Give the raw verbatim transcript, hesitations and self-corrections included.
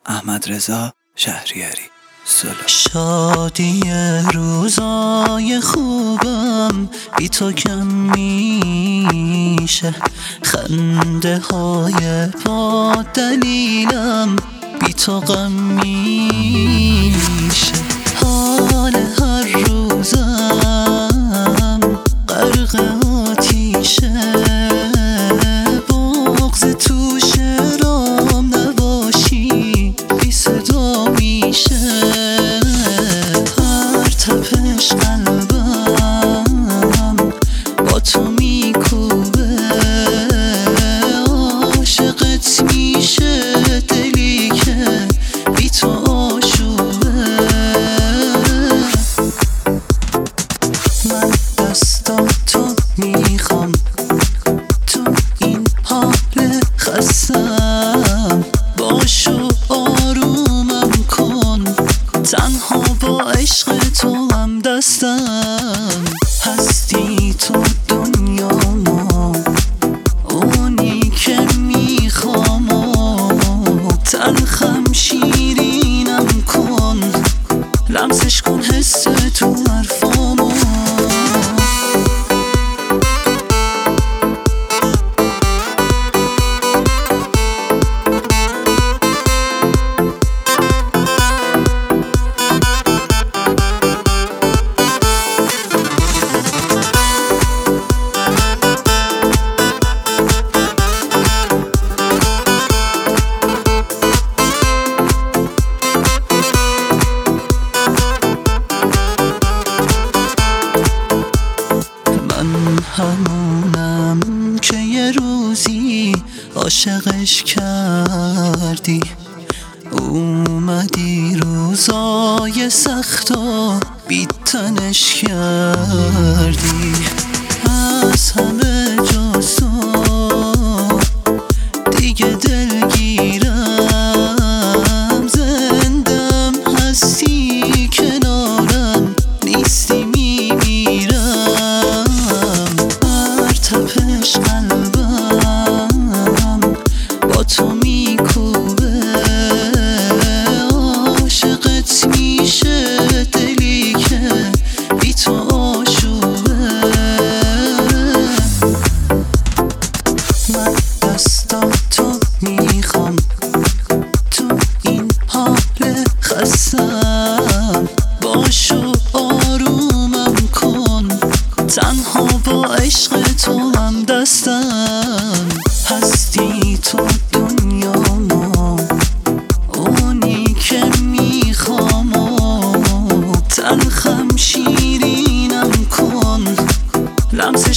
احمدرضا شهریاری سولو. شادی روزای خوبم بی تو کم میشه، خنده های با دلیلم بی تو غم میشه. حال هر روزم غرق آتیشه، بغض تو شرام نباشی بی صدا میشه. هر تپش قلبم با تو میکوبه، عاشقت میشه دلی که بی تو آشوبه. من دستاتو میخوام تو این حال خستم، باشو آرومم کن، تنها با عشق تو هم دستم. هستی تو دنیامو، اونی که میخوام، تلخم شیرینم کن، لمسش کن حس تو حرفامو. همونم که یه روزی عاشقش کردی، اومدی روزای سختا بی تنش کردی. از همه جاسو دیگه دلگیرم، زندم هستی کنارم، نیستی میمیرم. تپش قلبم با تو میکوبه، عاشقت میشه دلی که بی تو آشوبه. من دستاتو میخوام تو این حال خستم، باشو آرومم کن، تنها با عشق تو هم دستم. هستی تو دنیامو، اونی که میخوام، تلخم شیرینم کن، لمس